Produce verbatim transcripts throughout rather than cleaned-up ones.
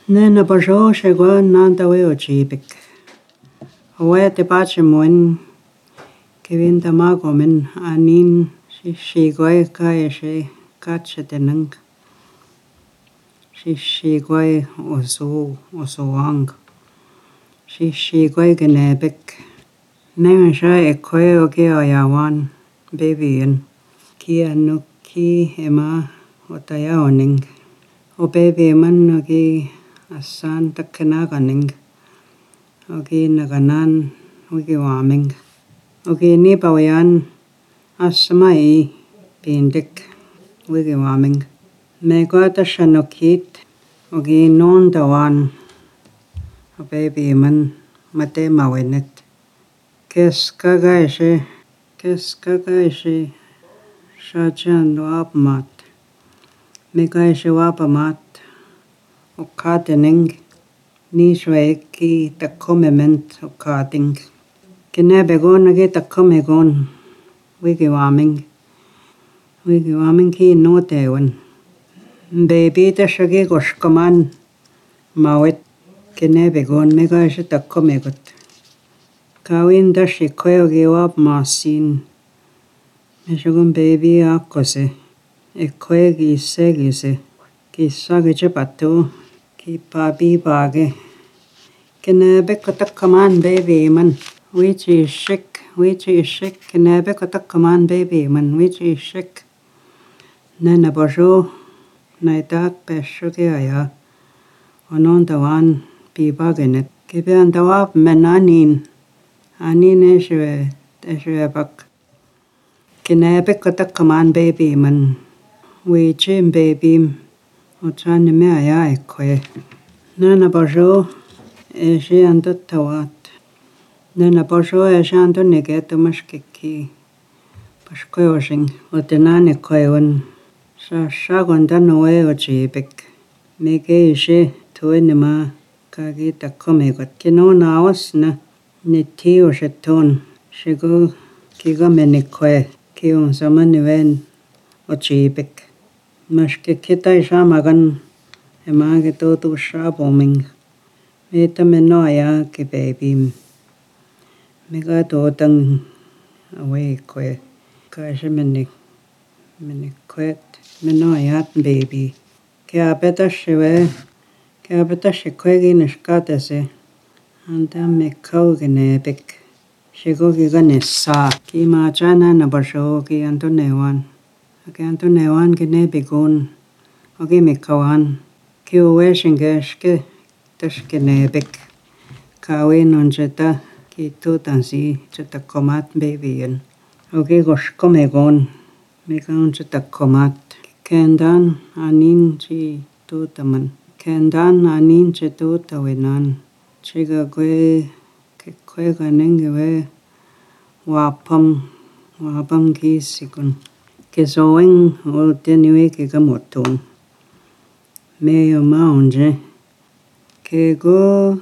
Nena basho shegwa nanda we ochibik. Owe te pache moen kevin tamago men anin shigwai kaya she kache tenang. Shigwai oso osoang. Shigwai genebik. Nena sha ekoe oge ayawan baby en. Ki anu ki ema otaya oning. O baby man oge asan takenaganing. Oge naganan oge waming. Oge ni bawayan asmai bindik oge waming. Megwata shanokit oge non dawan. O baby man mate mawenet. Kes kagaishe kes kagaishe shachan wapmat. Megaishe wapamat. Okatening nishwe ki takomement okating. Kinebegon age takomegon wigi waming. Wigi waming ki no tewan. Baby ta shage goshkaman mawet kinebegon megaishe takomegot. Kawin da shikoyo ge wap masin. Meshagun baby akose. Ekoe gise gise. Kisa geche patu. Ki pabi bage. Kinebe kotakaman baby man. Wichi shik. Wichi shik. Kinebe kotakaman baby man. Wichi shik. Nena basho. Naitak pesho ke aya. Onon tawan bibagenet. Kibian tawap menanin. Anin eshwe. Eshwe bak. Kinebe kotakaman baby man. Wichi baby. Ochan me aya ekoe. Nena basho. Eshe ando tawat. Nena basho eshe ando negeto mashkiki. Pashkoe oshing. Otenane koewan. Sha shagonda noe ochibik. Mege eshe tuwe nima kagi takomegot. Kino nawas na niti osheton. Shigo kiga menikoe. Kiyon sama niwen ochibik. Mashkikita isha magan emage toto shaboming. Meta menoya ke baby. Mega totang away koe. Kaisha menik. Menikoet. Menoyat baby. Kia beta shiwe. Kia beta shikoe ginishkatese. Anda me kau genebik. Shigo giga nisa. Ki machana na basho ki antonewan. Ki antonewan genebigon. Ogi me kawan. Ki uwe shingeshke. Tash genebik. Kawin onjeta. Ki tutansi. Cheta komat baby en. Ogi goshkomegon. Mika onjeta komat. Kendan anin chi tutaman. Kendan anin chi tutawinan. Chiga gwe. Kwe ganengewe. Wapam. Wapam ki sikun. Kisoeng o teniwe kiga moton. Meyo maonje. Kego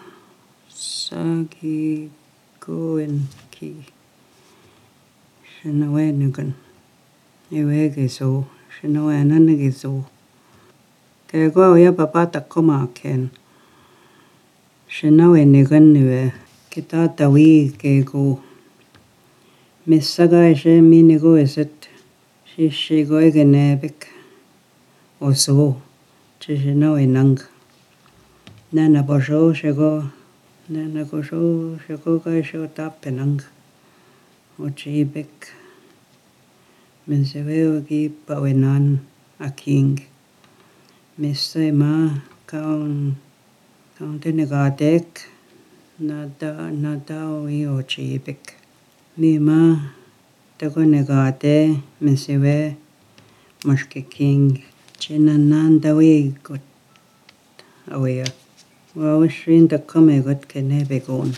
sagi goen ki. Shinawe nugan. Ewe giso. Shinawe nanagiso. Kego ya papata koma ken. Shinawe nugan niwe. Kita tawi kego. Misaga ishe minigo iset. Shishigo egenebik. Oso. Chishinawe nang. Nana basho shigo. Nana gosho shigo gaisho tapenang. Ochibik. Minsewe ogi pawenan aking. Misa ma kaun. Kaun tenegatek. Nada nada oi ochibik. Mima tago negate minsewe mashkiking. Chinananda oi got awaya. Wawishrin takomegot kenebegon.